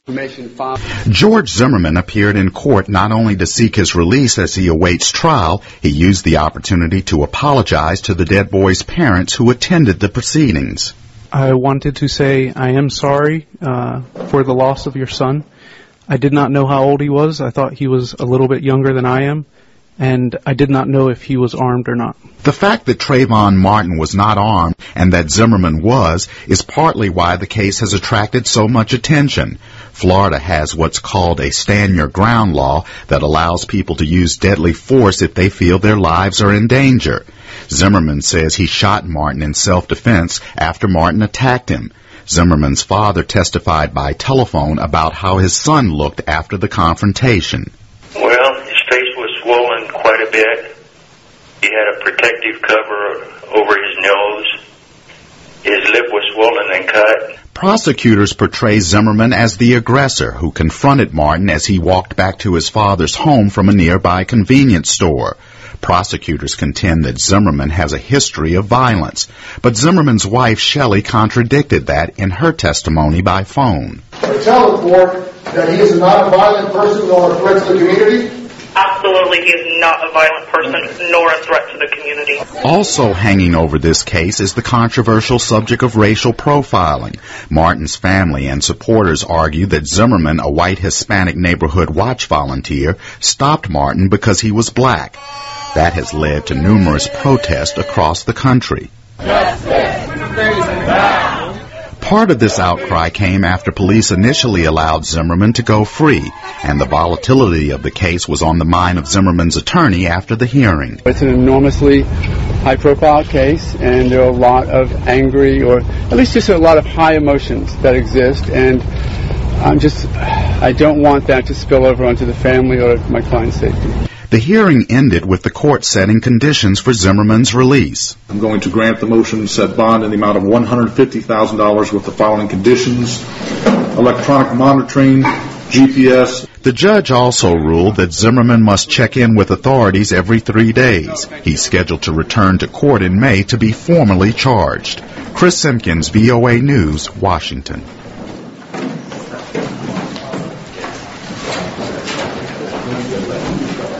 George Zimmerman appeared in court not only to seek his release as he awaits trial, he used the opportunity to apologize to the dead boy's parents who attended the proceedings. I wanted to say I am sorry for the loss of your son. I did not know how old he was. I thought he was a little bit younger than I am, and I did not know if he was armed or not. The fact that Trayvon Martin was not armed and that Zimmerman was is partly why the case has attracted so much attention. Florida has what's called a stand your ground law that allows people to use deadly force if they feel their lives are in danger. Zimmerman says he shot Martin in self-defense after Martin attacked him. Zimmerman's father testified by telephone about how his son looked after the confrontation. Well, his face was swollen quite a bit. He had a protective cover over his nose. His lip was swollen and cut. Prosecutors portray Zimmerman as the aggressor who confronted Martin as he walked back to his father's home from a nearby convenience store. Prosecutors contend that Zimmerman has a history of violence, but Zimmerman's wife, Shelley, contradicted that in her testimony by phone. Tell the court that he is not a violent person nor a threat to the community? Absolutely, he is not a violent person nor a threat to the community. Also hanging over this case is the controversial subject of racial profiling. Martin's family and supporters argue that Zimmerman, a white Hispanic neighborhood watch volunteer, stopped Martin because he was black. That has led to numerous protests across the country. Part of this outcry came after police initially allowed Zimmerman to go free, and the volatility of the case was on the mind of Zimmerman's attorney after the hearing. It's an enormously high-profile case, and there are a lot of angry, or at least just a lot of high emotions that exist, and I don't want that to spill over onto the family or my client's safety. The hearing ended with the court setting conditions for Zimmerman's release. I'm going to grant the motion to set bond in the amount of $150,000 with the following conditions: electronic monitoring, GPS. The judge also ruled that Zimmerman must check in with authorities every 3 days. He's scheduled to return to court in May to be formally charged. Chris Simpkins, VOA News, Washington.